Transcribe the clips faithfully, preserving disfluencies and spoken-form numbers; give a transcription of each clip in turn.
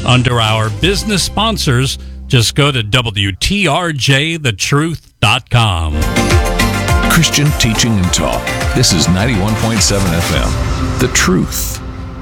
Under our business sponsors, just go to W T R J the truth dot com. Christian teaching and talk. This is ninety-one point seven F M. The Truth.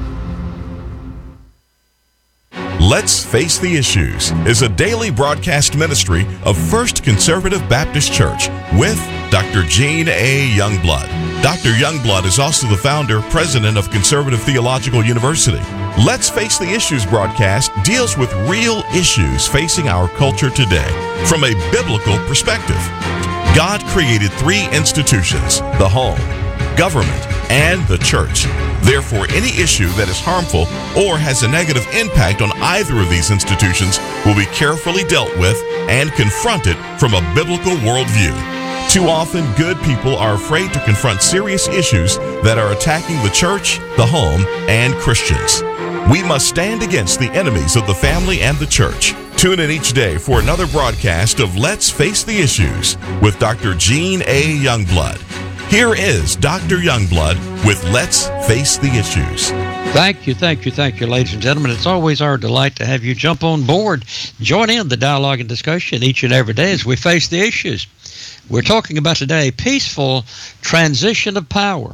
Let's Face the Issues is a daily broadcast ministry of First Conservative Baptist Church with Doctor Gene A. Youngblood. Doctor Youngblood is also the founder, president of Conservative Theological University. Let's Face the Issues broadcast deals with real issues facing our culture today from a biblical perspective. God created three institutions: the home, government, and the church. Therefore, any issue that is harmful or has a negative impact on either of these institutions will be carefully dealt with and confronted from a biblical worldview. Too often, good people are afraid to confront serious issues that are attacking the church, the home, and Christians. We must stand against the enemies of the family and the church. Tune in each day for another broadcast of Let's Face the Issues with Doctor Gene A. Youngblood. Here is Doctor Youngblood with Let's Face the Issues. Thank you, thank you, thank you, ladies and gentlemen. It's always our delight to have you jump on board. Join in the dialogue and discussion each and every day as we face the issues. We're talking about today peaceful transition of power.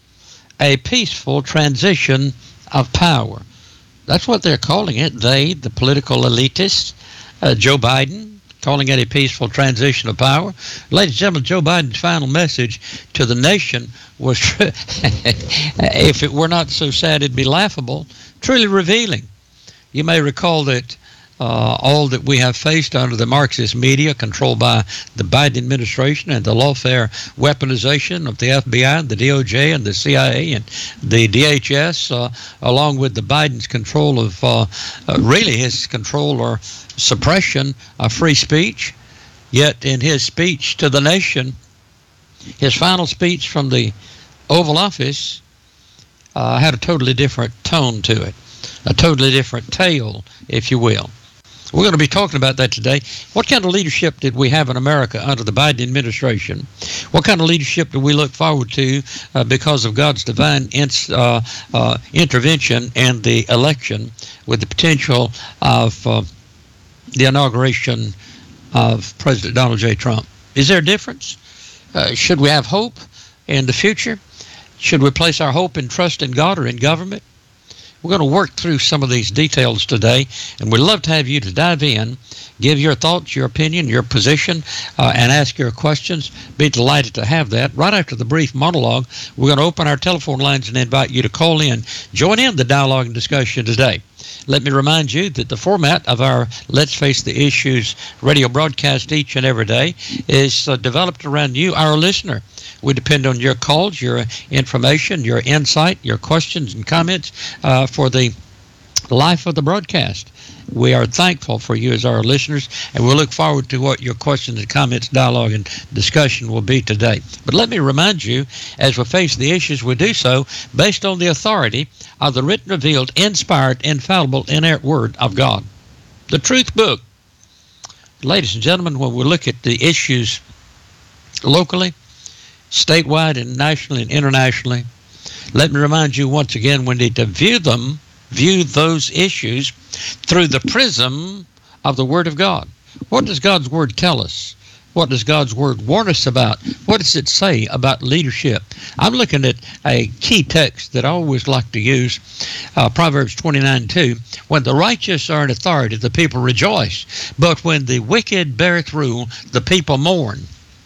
A peaceful transition of power. That's what they're calling it. They, the political elitists, uh, Joe Biden, calling it a peaceful transition of power. Ladies and gentlemen, Joe Biden's final message to the nation was, if it were not so sad, it'd be laughable, truly revealing. You may recall that uh, all that we have faced under the Marxist media controlled by the Biden administration and the lawfare weaponization of the F B I, the D O J, and the C I A, and the D H S, uh, along with the Biden's control of, uh, uh, really his control or suppression of free speech. Yet in his speech to the nation, his final speech from the Oval Office uh, had a totally different tone to it, a totally different tale, if you will. We're going to be talking about that today. What kind of leadership did we have in America under the Biden administration? What kind of leadership do we look forward to uh, because of God's divine ins- uh, uh, intervention and the election with the potential of uh, the inauguration of President Donald J. Trump? Is there a difference? Uh, should we have hope in the future? Should we place our hope and trust in God or in government? We're going to work through some of these details today, and we'd love to have you to dive in, give your thoughts, your opinion, your position, uh, and ask your questions. Be delighted to have that. Right after the brief monologue, we're going to open our telephone lines and invite you to call in. Join in the dialogue and discussion today. Let me remind you that the format of our Let's Face the Issues radio broadcast each and every day is uh, developed around you, our listener. We depend on your calls, your information, your insight, your questions and comments uh, for the life of the broadcast. We are thankful for you as our listeners, and we'll look forward to what your questions and comments, dialogue, and discussion will be today. But let me remind you, as we face the issues, we do so based on the authority of the written, revealed, inspired, infallible, inerrant Word of God, the Truth Book. Ladies and gentlemen, when we look at the issues locally, statewide, and nationally, and internationally, let me remind you once again, we need to view them view those issues through the prism of the Word of God. What does God's Word tell us? What does God's Word warn us about? What does it say about leadership? I'm looking at a key text that I always like to use, uh, Proverbs twenty-nine two. When the righteous are in authority, the people rejoice. But when the wicked beareth rule, the people mourn.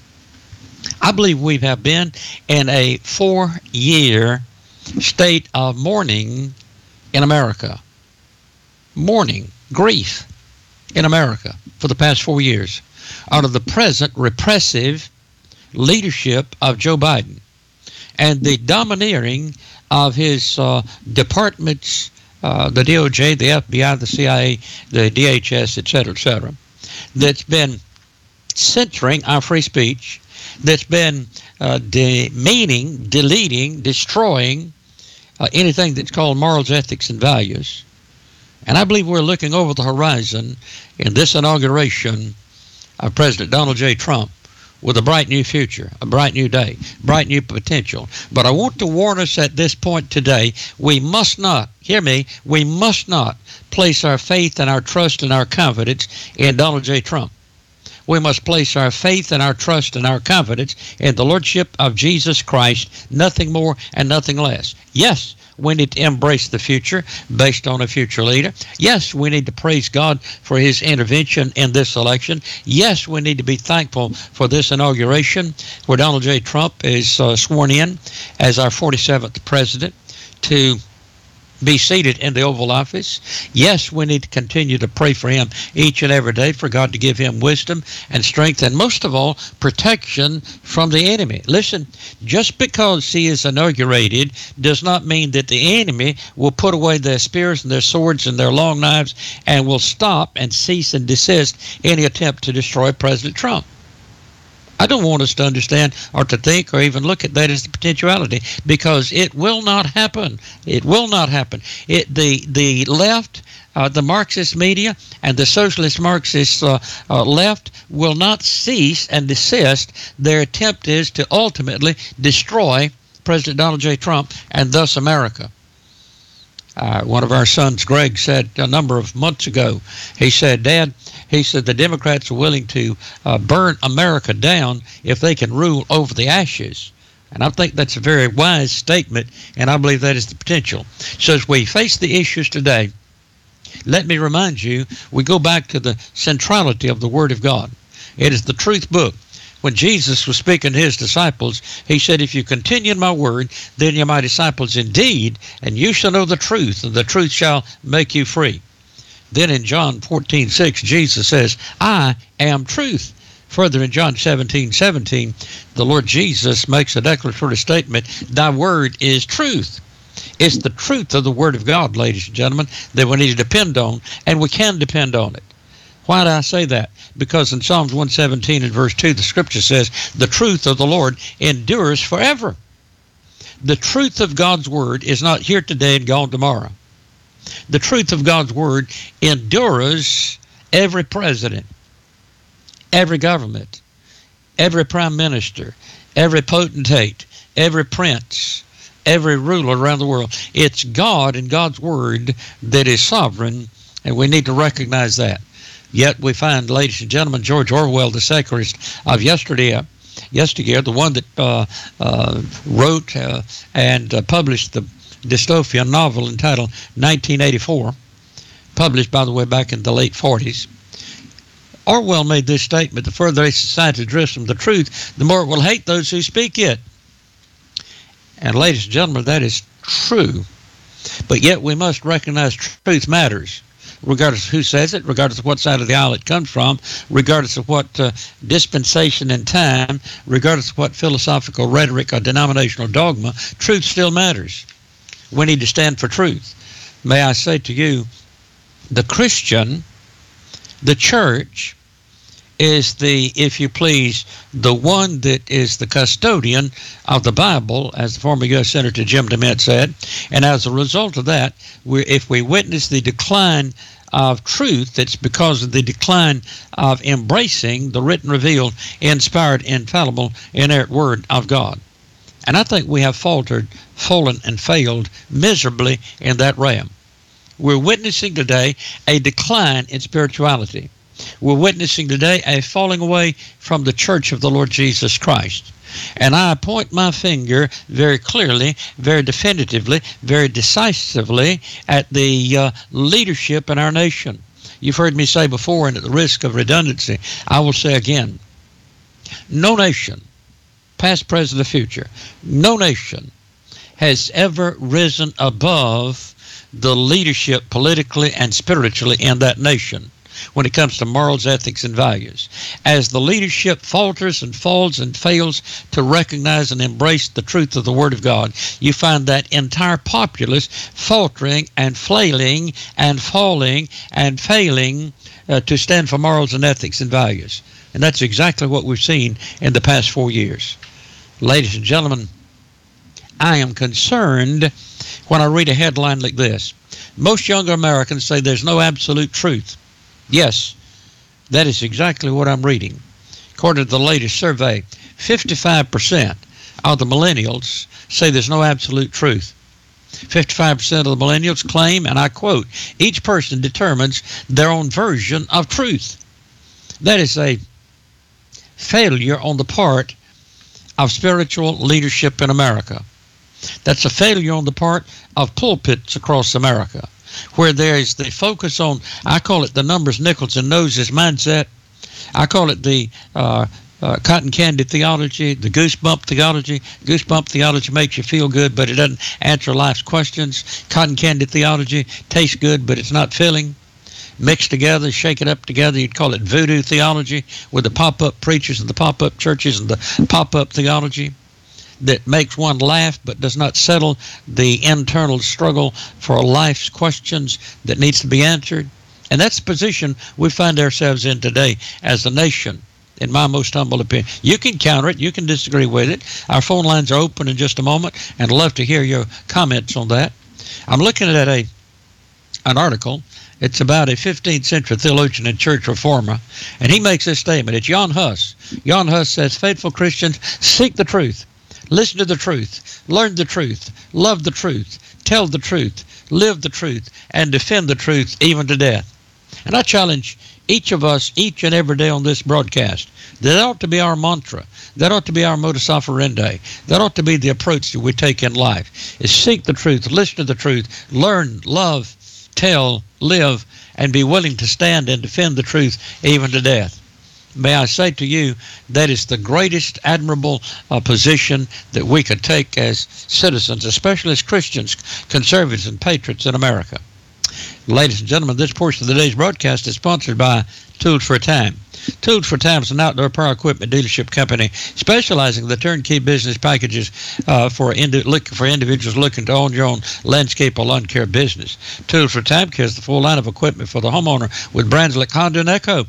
I believe we have been in a four-year state of mourning in America. Mourning, grief in America for the past four years under the present repressive leadership of Joe Biden and the domineering of his uh, departments, uh, the D O J, the F B I, the C I A, the D H S, et cetera, et cetera, that's been censoring our free speech, that's been uh, demeaning, deleting, destroying uh, anything that's called morals, ethics, and values. And I believe we're looking over the horizon in this inauguration of President Donald J. Trump, with a bright new future, a bright new day, bright new potential. But I want to warn us at this point today, we must not, hear me, we must not place our faith and our trust and our confidence in Donald J. Trump. We must place our faith and our trust and our confidence in the Lordship of Jesus Christ, nothing more and nothing less. Yes, we need to embrace the future based on a future leader. Yes, we need to praise God for his intervention in this election. Yes, we need to be thankful for this inauguration where Donald J. Trump is uh, sworn in as our forty-seventh president to be seated in the Oval Office. Yes, we need to continue to pray for him each and every day, for God to give him wisdom and strength, and most of all, protection from the enemy. Listen, just because he is inaugurated does not mean that the enemy will put away their spears and their swords and their long knives and will stop and cease and desist any attempt to destroy President Trump. I don't want us to understand or to think or even look at that as the potentiality, because it will not happen. It will not happen. It, the, the left, uh, the Marxist media, and the socialist Marxist uh, uh, left will not cease and desist. Their attempt is to ultimately destroy President Donald J. Trump and thus America. Uh, one of our sons, Greg, said a number of months ago, he said, Dad, he said, the Democrats are willing to uh, burn America down if they can rule over the ashes. And I think that's a very wise statement, and I believe that is the potential. So as we face the issues today, let me remind you, we go back to the centrality of the Word of God. It is the truth book. When Jesus was speaking to his disciples, he said, if you continue in my word, then you're my disciples indeed, and you shall know the truth, and the truth shall make you free. Then in John fourteen six, Jesus says, I am truth. Further in John seventeen seventeen, the Lord Jesus makes a declaratory statement, thy word is truth. It's the truth of the Word of God, ladies and gentlemen, that we need to depend on, and we can depend on it. Why do I say that? Because in Psalms one seventeen and verse two, the Scripture says, the truth of the Lord endures forever. The truth of God's Word is not here today and gone tomorrow. The truth of God's Word endures every president, every government, every prime minister, every potentate, every prince, every ruler around the world. It's God and God's Word that is sovereign, and we need to recognize that. Yet we find, ladies and gentlemen, George Orwell, the secularist of yesterday, yesteryear, the one that uh, uh, wrote uh, and uh, published the dystopian novel entitled nineteen eighty-four, published, by the way, back in the late forties. Orwell made this statement, the further a society drifts from the truth, the more it will hate those who speak it. And ladies and gentlemen, that is true. But yet we must recognize truth matters, regardless of who says it, regardless of what side of the aisle it comes from, regardless of what uh, dispensation in time, regardless of what philosophical rhetoric or denominational dogma, truth still matters. We need to stand for truth. May I say to you, the Christian, the church, is the, if you please, the one that is the custodian of the Bible, as the former U S Senator Jim DeMint said. And as a result of that, we, if we witness the decline of truth, it's because of the decline of embracing the written, revealed, inspired, infallible, inerrant Word of God. And I think we have faltered, fallen, and failed miserably in that realm. We're witnessing today a decline in spirituality. We're witnessing today a falling away from the church of the Lord Jesus Christ. And I point my finger very clearly, very definitively, very decisively at the uh, leadership in our nation. You've heard me say before, and at the risk of redundancy, I will say again, no nation, past, present, or future, no nation has ever risen above the leadership politically and spiritually in that nation when it comes to morals, ethics, and values. As the leadership falters and falls and fails to recognize and embrace the truth of the Word of God, you find that entire populace faltering and flailing and falling and failing uh, to stand for morals and ethics and values. And that's exactly what we've seen in the past four years. Ladies and gentlemen, I am concerned when I read a headline like this. Most younger Americans say there's no absolute truth. Yes, that is exactly what I'm reading. According to the latest survey, fifty-five percent of the millennials say there's no absolute truth. fifty-five percent of the millennials claim, and I quote, each person determines their own version of truth. That is a failure on the part of spiritual leadership in America. That's a failure on the part of pulpits across America, where there is the focus on, I call it the numbers, nickels, and noses mindset. I call it the uh, uh, cotton candy theology, the goosebump theology. Goosebump theology makes you feel good, but it doesn't answer life's questions. Cotton candy theology tastes good, but it's not filling. Mixed together, shake it up together. You'd call it voodoo theology, with the pop-up preachers and the pop-up churches and the pop-up theology that makes one laugh but does not settle the internal struggle for life's questions that needs to be answered. And that's the position we find ourselves in today as a nation, in my most humble opinion. You can counter it. You can disagree with it. Our phone lines are open in just a moment, and I'd love to hear your comments on that. I'm looking at a an article. It's about a fifteenth century theologian and church reformer, and he makes this statement. It's Jan Hus. Jan Hus says, faithful Christians seek the truth, listen to the truth, learn the truth, love the truth, tell the truth, live the truth, and defend the truth even to death. And I challenge each of us, each and every day on this broadcast, that ought to be our mantra. That ought to be our modus operandi. That ought to be the approach that we take in life, is seek the truth, listen to the truth, learn, love, tell, live, and be willing to stand and defend the truth even to death. May I say to you, that is the greatest admirable uh, position that we could take as citizens, especially as Christians, conservatives, and patriots in America. Ladies and gentlemen, this portion of the day's broadcast is sponsored by Tools for a Time. Tools for a Time is an outdoor power equipment dealership company specializing in the turnkey business packages uh, for, indi- look, for individuals looking to own your own landscape or lawn care business. Tools for a Time carries the full line of equipment for the homeowner with brands like Honda and Echo.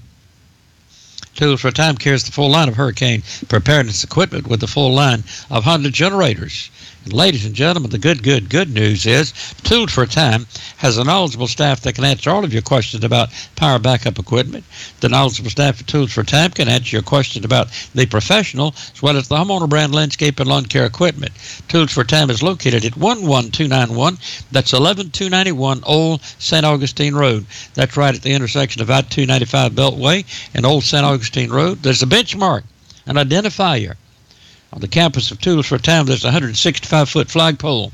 Tools for a Time carries the full line of hurricane preparedness equipment with the full line of Honda generators. And ladies and gentlemen, the good, good, good news is Tools for a Time has a knowledgeable staff that can answer all of your questions about power backup equipment. The knowledgeable staff at Tools for a Time can answer your questions about the professional as well as the homeowner brand landscape and lawn care equipment. Tools for a Time is located at one one two nine one. That's eleven two ninety-one Old Saint Augustine Road. That's right at the intersection of I two ninety-five Beltway and Old Saint Augustine Road. There's a benchmark, an identifier. On the campus of Tools for a Time, there's a one hundred sixty-five foot flagpole.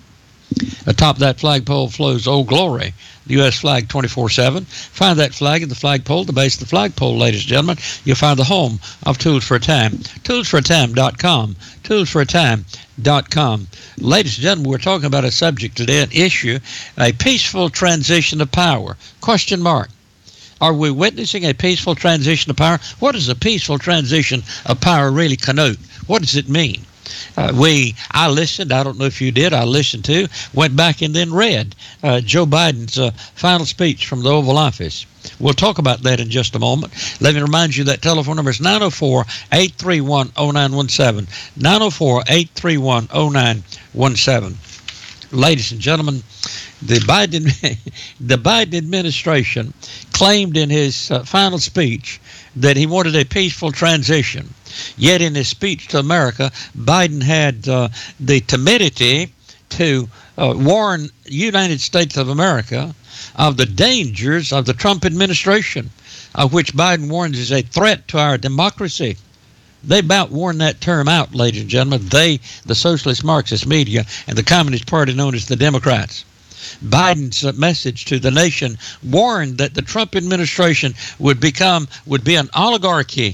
Atop that flagpole flows Old Glory, the U S flag twenty-four seven. Find that flag at the flagpole, the base of the flagpole, ladies and gentlemen. You'll find the home of Tools for a Time. tools for a time dot com. tools for a time dot com. Ladies and gentlemen, we're talking about a subject today, an issue, a peaceful transition of power. Question mark. Are we witnessing a peaceful transition of power? What does a peaceful transition of power really connote? What does it mean? Uh, we, I listened, I don't know if you did, I listened to, went back and then read uh, Joe Biden's uh, final speech from the Oval Office. We'll talk about that in just a moment. Let me remind you that telephone number is nine oh four, eight three one, oh nine one seven. nine oh four, eight three one, oh nine one seven. Ladies and gentlemen, the Biden, the Biden administration claimed in his uh, final speech that he wanted a peaceful transition. Yet in his speech to America, Biden had uh, the timidity to uh, warn the United States of America of the dangers of the Trump administration, of which Biden warns is a threat to our democracy. They about worn that term out, ladies and gentlemen. They, the socialist Marxist media, and the Communist Party known as the Democrats. Biden's message to the nation warned that the Trump administration would become, would be an oligarchy.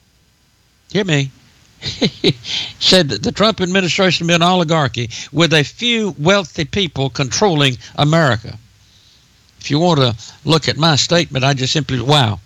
Hear me. Said that the Trump administration would be an oligarchy with a few wealthy people controlling America. If you want to look at my statement, I just simply, wow.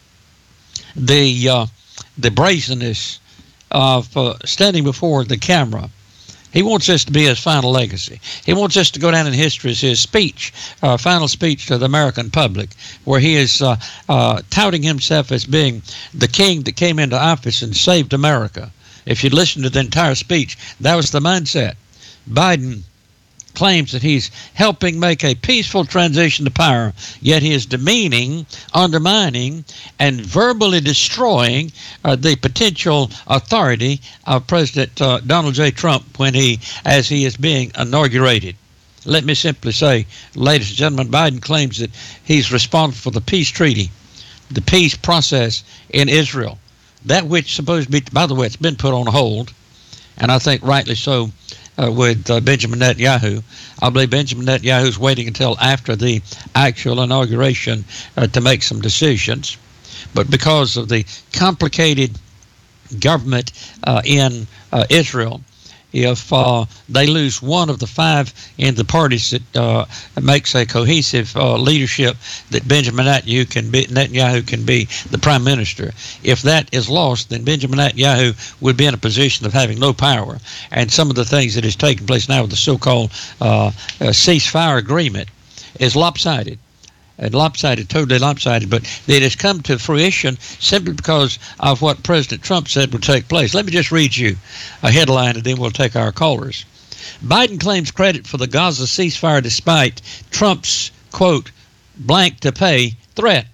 The, uh, the brazenness of uh, standing before the camera. He wants this to be his final legacy. He wants this to go down in history as his speech, uh, final speech to the American public, where he is uh, uh, touting himself as being the king that came into office and saved America. If you listen to the entire speech, that was the mindset. Biden claims that he's helping make a peaceful transition to power, yet he is demeaning, undermining, and verbally destroying uh, the potential authority of President uh, Donald J. Trump when he, as he is being inaugurated. Let me simply say, ladies and gentlemen, Biden claims that he's responsible for the peace treaty, the peace process in Israel, that which supposed to be, by the way, it's been put on hold, and I think rightly so, uh, with uh, Benjamin Netanyahu. I believe Benjamin Netanyahu is waiting until after the actual inauguration uh, to make some decisions. But because of the complicated government uh, in uh, Israel, if uh, they lose one of the five in the parties that uh, makes a cohesive uh, leadership, that Benjamin Netanyahu can be Netanyahu can be the prime minister. If that is lost, then Benjamin Netanyahu would be in a position of having no power. And some of the things that is taking place now with the so-called uh, uh, ceasefire agreement is lopsided. And lopsided, totally lopsided, but it has come to fruition simply because of what President Trump said would take place. Let me just read you a headline, and then we'll take our callers. Biden claims credit for the Gaza ceasefire despite Trump's, quote, blank to pay threat.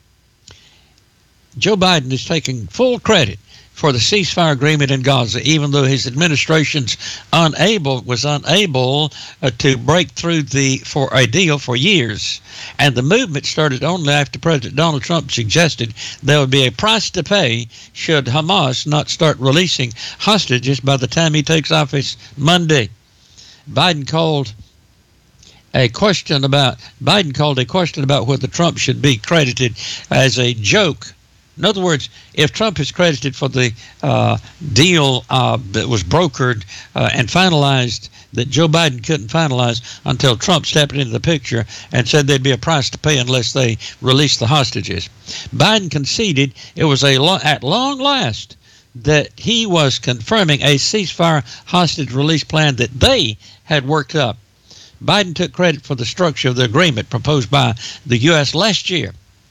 Joe Biden is taking full credit for the ceasefire agreement in Gaza, even though his administration's unable was unable uh, to break through the for a deal for years. And the movement started only after President Donald Trump suggested there would be a price to pay should Hamas not start releasing hostages by the time he takes office Monday. Biden called a question about Biden called a question about whether Trump should be credited as a joke. In other words, if Trump is credited for the uh, deal uh, that was brokered uh, and finalized that Joe Biden couldn't finalize until Trump stepped into the picture and said there'd be a price to pay unless they released the hostages, Biden conceded it was a lo- at long last that he was confirming a ceasefire hostage release plan that they had worked up. Biden took credit for the structure of the agreement proposed by the U S last year.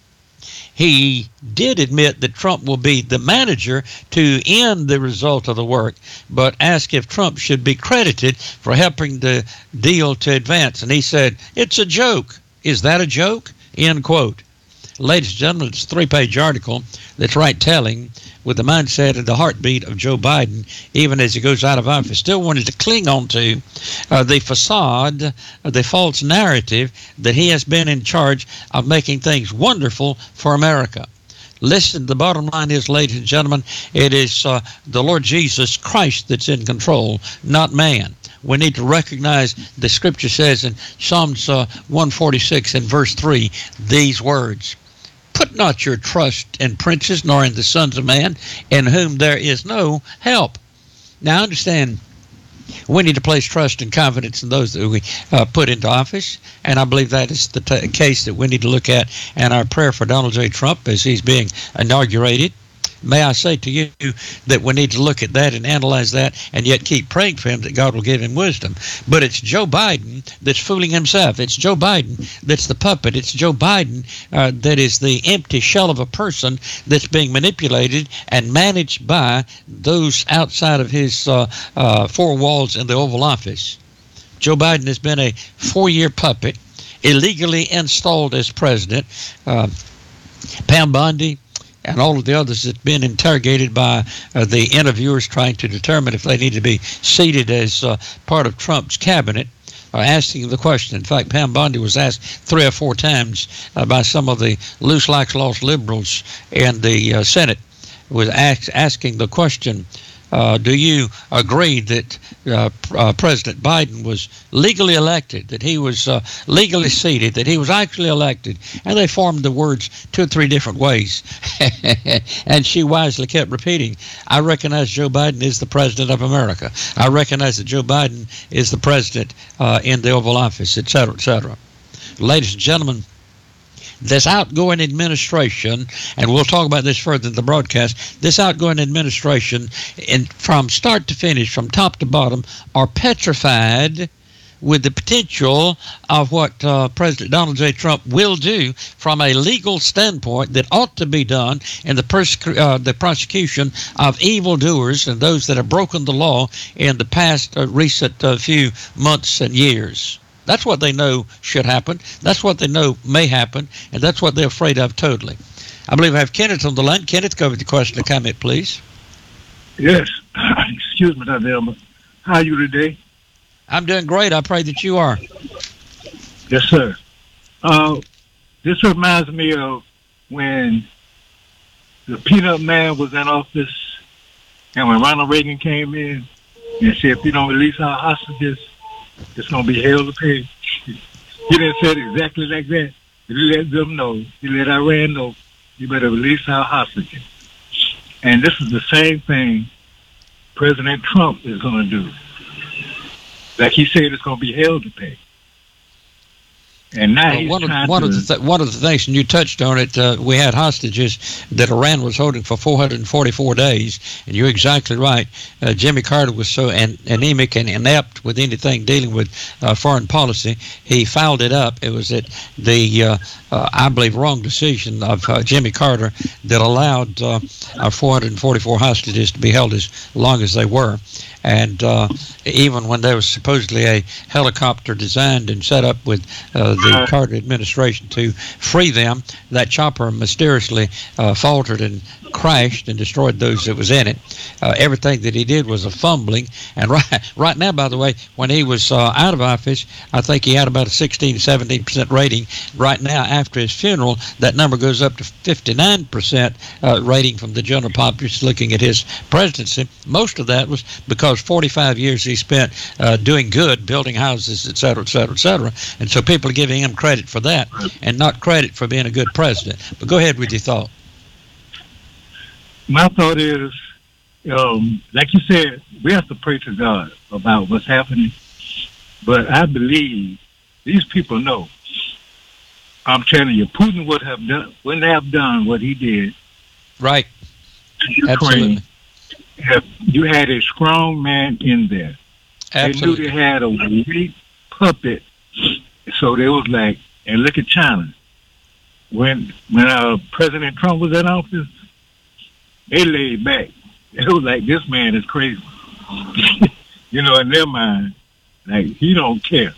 He did admit that Trump will be the manager to end the result of the work, but asked if Trump should be credited for helping the deal to advance. And he said, it's a joke. Is that a joke? End quote. Ladies and gentlemen, it's a three-page article that's right telling with the mindset and the heartbeat of Joe Biden, even as he goes out of office, still wanted to cling on to uh, the facade, uh, the false narrative that he has been in charge of making things wonderful for America. Listen, the bottom line is, ladies and gentlemen, it is uh, the Lord Jesus Christ that's in control, not man. We need to recognize the scripture says in Psalms uh, one forty-six and verse three, these words, put not your trust in princes, nor in the sons of man, in whom there is no help. Now, understand, we need to place trust and confidence in those that we uh, put into office, and I believe that is the t- case that we need to look at in our prayer for Donald J. Trump as he's being inaugurated. May I say to you that we need to look at that and analyze that and yet keep praying for him that God will give him wisdom. But it's Joe Biden that's fooling himself. It's Joe Biden that's the puppet. It's Joe Biden uh, that is the empty shell of a person that's being manipulated and managed by those outside of his uh, uh, four walls in the Oval Office. Joe Biden has been a four-year puppet, illegally installed as president. Uh, Pam Bondi and all of the others that have been interrogated by uh, the interviewers trying to determine if they need to be seated as uh, part of Trump's cabinet, are asking the question. In fact, Pam Bondi was asked three or four times uh, by some of the loose like lost liberals in the uh, Senate, was ask, asking the question, Uh, do you agree that uh, uh, President Biden was legally elected, that he was uh, legally seated, that he was actually elected? And they formed the words two or three different ways. And she wisely kept repeating, I recognize Joe Biden is the president of America. I recognize that Joe Biden is the president uh, in the Oval Office, et cetera, et cetera. Ladies and gentlemen, this outgoing administration, and we'll talk about this further in the broadcast, this outgoing administration, in, from start to finish, from top to bottom, are petrified with the potential of what uh, President Donald J. Trump will do from a legal standpoint that ought to be done in the, persecu- uh, the prosecution of evildoers and those that have broken the law in the past uh, recent uh, few months and years. That's what they know should happen. That's what they know may happen, and that's what they're afraid of totally. I believe I have Kenneth on the line. Kenneth, go with the question or comment, please. Yes. Excuse me, Doctor Elmer. How are you today? I'm doing great. I pray that you are. Yes, sir. Uh, this reminds me of when the Peanut Man was in office, and when Ronald Reagan came in and said, if you don't release our hostages, it's going to be hell to pay. He didn't say it exactly like that. He let them know. He let Iran know, you better release our hostages. And this is the same thing President Trump is going to do. Like he said, it's going to be hell to pay. And now well, he's one, trying of, one, to, of the th- one of the things, and you touched on it, uh, we had hostages that Iran was holding for four hundred forty-four days, and you're exactly right. Uh, Jimmy Carter was so an- anemic and inept with anything dealing with uh, foreign policy, he fouled it up. It was at the, uh, uh, I believe, wrong decision of uh, Jimmy Carter that allowed uh, our four hundred forty-four hostages to be held as long as they were. And uh, even when there was supposedly a helicopter designed and set up with uh, the Carter administration to free them, that chopper mysteriously uh, faltered and crashed and destroyed those that was in it. Uh, everything that he did was a fumbling. And right, right now, by the way, when he was uh, out of office, I think he had about a sixteen, seventeen percent rating. Right now, after his funeral, that number goes up to fifty-nine percent uh, rating from the general populace looking at his presidency. Most of that was because forty-five years he spent uh, doing good, building houses, et cetera, et cetera, et cetera. And so people are giving him credit for that and not credit for being a good president. But go ahead with your thought. my thought is, um, like you said, we have to pray to God about what's happening. But I believe these people know. I'm telling you, Putin would have done, wouldn't have done what he did. Right. To Ukraine. Absolutely. If you had a strong man in there. Absolutely. They knew they had a weak puppet. So they was like, and look at China. When when uh, President Trump was in office, they laid back. It was like, this man is crazy. You know, in their mind, like, he don't care.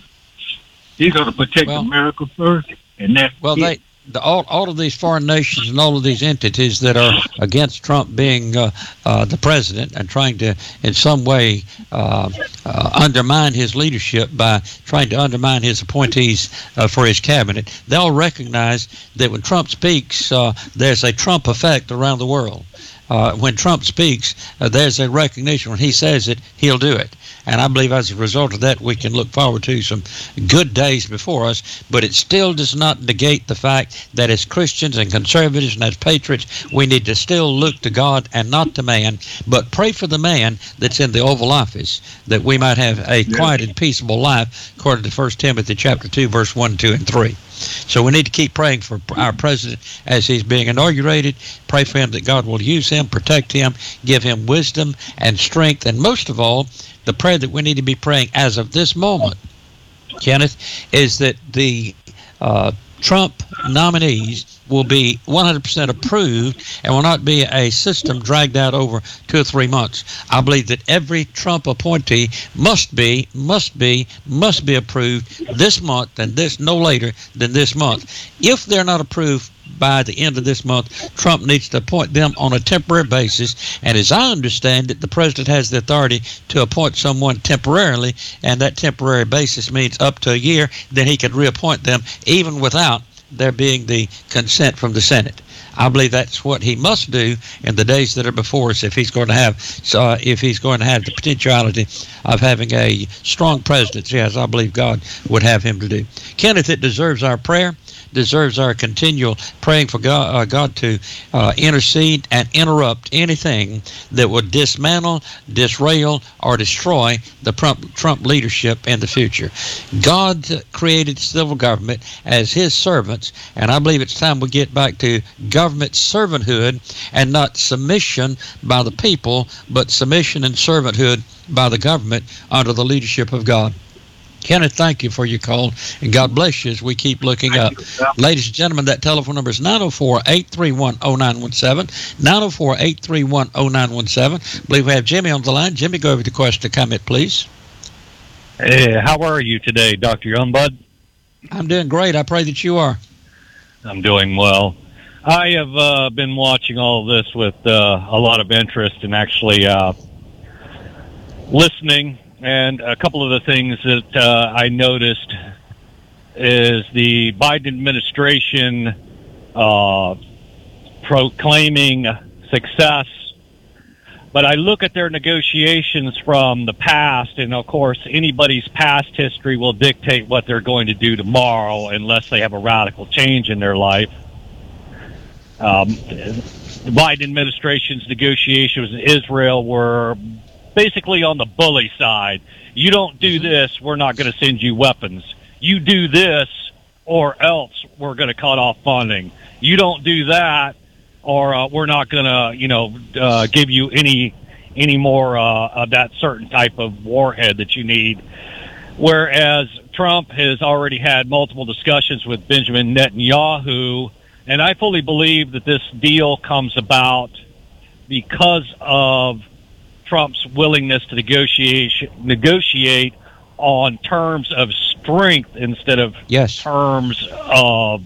He's going to protect well, America first, and that's well, it. they. The, all, all of these foreign nations and all of these entities that are against Trump being uh, uh, the president and trying to, in some way, uh, uh, undermine his leadership by trying to undermine his appointees uh, for his cabinet, they'll recognize that when Trump speaks, uh, there's a Trump effect around the world. Uh, when Trump speaks, uh, there's a recognition. When he says it, he'll do it. And I believe as a result of that, we can look forward to some good days before us. But it still does not negate the fact that as Christians and conservatives and as patriots, we need to still look to God and not to man, but pray for the man that's in the Oval Office, that we might have a quiet and peaceable life, according to First Timothy chapter two, verse one, two, and three. So we need to keep praying for our president as he's being inaugurated. Pray for him that God will use him, protect him, give him wisdom and strength. And most of all, the prayer that we need to be praying as of this moment, Kenneth, is that the uh, Trump nominees will be one hundred percent approved and will not be a system dragged out over two or three months. I believe that every Trump appointee must be, must be, must be approved this month, and this no later than this month. If they're not approved by the end of this month, Trump needs to appoint them on a temporary basis. And as I understand it, the president has the authority to appoint someone temporarily, and that temporary basis means up to a year. Then he could reappoint them even without there being the consent from the Senate. I believe that's what he must do in the days that are before us if he's going to have uh, if he's going to have the potentiality of having a strong presidency, as I believe God would have him to do. Kenneth, it deserves our prayer, deserves our continual praying for God, uh, God to uh, intercede and interrupt anything that would dismantle, disrail, or destroy the Trump, Trump leadership in the future. God created civil government as his servants, and I believe it's time we get back to government servanthood and not submission by the people, but submission and servanthood by the government under the leadership of God. Kenneth, thank you for your call, and God bless you as we keep looking up. Ladies and gentlemen, that telephone number is nine oh four, eight three one, oh nine one seven, nine oh four, eight three one, oh nine one seven. I believe we have Jimmy on the line. Jimmy, go over the question or comment, please. Hey, how are you today, Doctor Youngblood? I'm doing great. I pray that you are. I'm doing well. I have uh, been watching all of this with uh, a lot of interest and actually uh, listening. And a couple of the things that uh, I noticed is the Biden administration uh, proclaiming success. But I look at their negotiations from the past, and of course, anybody's past history will dictate what they're going to do tomorrow unless they have a radical change in their life. Um, the Biden administration's negotiations with Israel were basically on the bully side. You don't do this, we're not going to send you weapons. You do this, or else we're going to cut off funding. You don't do that, or uh, we're not going to, you know, uh, give you any any more uh, of that certain type of warhead that you need. Whereas Trump has already had multiple discussions with Benjamin Netanyahu, and I fully believe that this deal comes about because of Trump's willingness to negotiate negotiate on terms of strength instead of yes. terms of,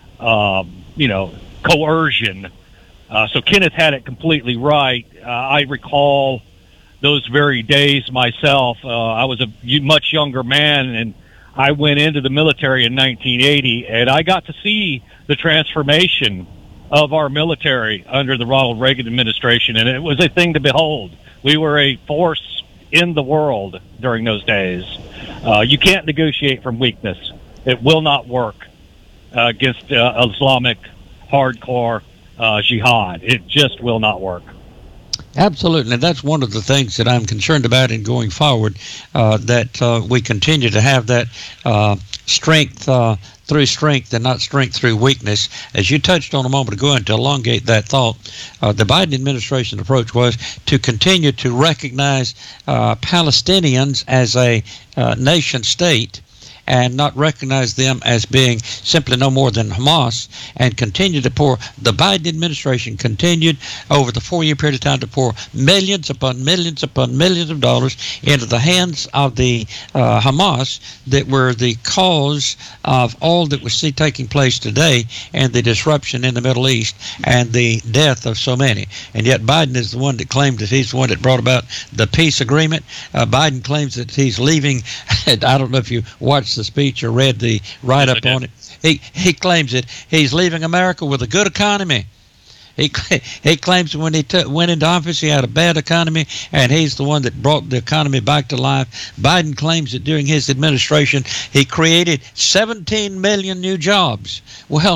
uh, you know, coercion. Uh, so Kenneth had it completely right. Uh, I recall those very days myself. Uh, I was a much younger man, and I went into the military in nineteen eighty, and I got to see the transformation of our military under the Ronald Reagan administration, and it was a thing to behold. We were a force in the world during those days. Uh, you can't negotiate from weakness. It will not work uh, against uh, Islamic hardcore uh, jihad. It just will not work. Absolutely, and that's one of the things that I'm concerned about in going forward, uh, that uh, we continue to have that uh, strength uh, through strength and not strength through weakness. As you touched on a moment ago, and to elongate that thought, uh, the Biden administration approach was to continue to recognize uh, Palestinians as a uh, nation state and not recognize them as being simply no more than Hamas, and continue to pour. The Biden administration continued over the four-year period of time to pour millions upon millions upon millions of dollars into the hands of the uh, Hamas that were the cause of all that we see taking place today and the disruption in the Middle East and the death of so many. And yet Biden is the one that claimed that he's the one that brought about the peace agreement. Uh, Biden claims that he's leaving. I don't know if you watched the speech or read the write-up yes, on it. He he claims that he's leaving America with a good economy. He he claims when he t- went into office he had a bad economy, and he's the one that brought the economy back to life. Biden claims that during his administration he created seventeen million new jobs. Well,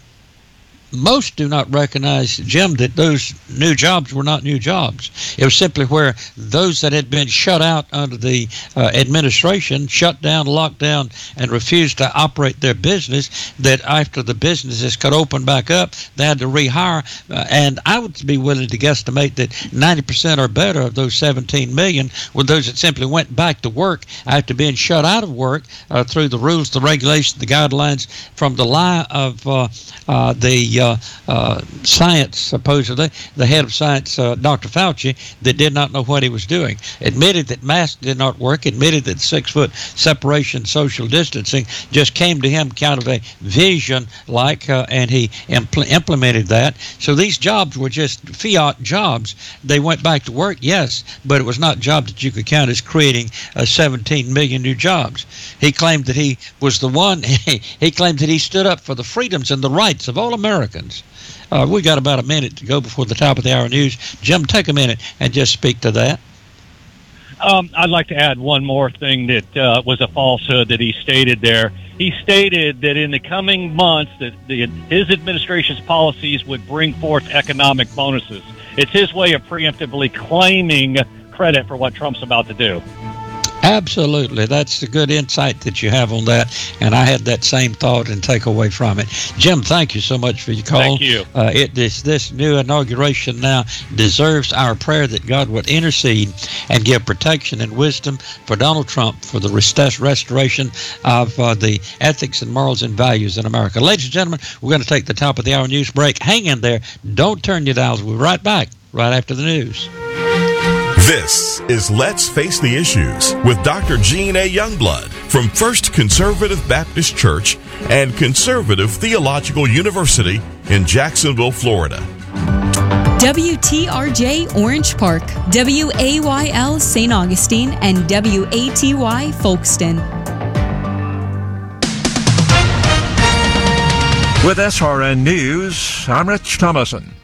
most do not recognize, Jim, that those new jobs were not new jobs. It was simply where those that had been shut out under the uh, administration, shut down, locked down, and refused to operate their business, that after the businesses could open back up, they had to rehire. Uh, and I would be willing to guesstimate that ninety percent or better of those seventeen million were those that simply went back to work after being shut out of work uh, through the rules, the regulations, the guidelines from the lie of uh, uh, the Uh, uh, science, supposedly, the head of science, uh, Doctor Fauci, that did not know what he was doing. Admitted that masks did not work, admitted that six-foot separation, social distancing just came to him kind of a vision like, uh, and he impl- implemented that. So these jobs were just fiat jobs. They went back to work, yes, but it was not jobs that you could count as creating uh, seventeen million new jobs. He claimed that he was the one, he claimed that he stood up for the freedoms and the rights of all Americans. Uh, we got about a minute to go before the top of the hour news. Jim, take a minute and just speak to that. Um, I'd like to add one more thing that uh, was a falsehood that he stated there. He stated that in the coming months that the, his administration's policies would bring forth economic bonuses. It's his way of preemptively claiming credit for what Trump's about to do. Absolutely. That's the good insight that you have on that, and I had that same thought and takeaway from it. Jim, thank you so much for your call. Thank you. Uh, it, this, this new inauguration now deserves our prayer that God would intercede and give protection and wisdom for Donald Trump for the rest- restoration of uh, the ethics and morals and values in America. Ladies and gentlemen, we're going to take the top of the hour news break. Hang in there. Don't turn your dials. We'll be right back right after the news. This is Let's Face the Issues with Doctor Gene A. Youngblood from First Conservative Baptist Church and Conservative Theological University in Jacksonville, Florida. W T R J Orange Park, W A Y L Saint Augustine, and W A T Y Folkestone. With S R N News, I'm Rich Thomason.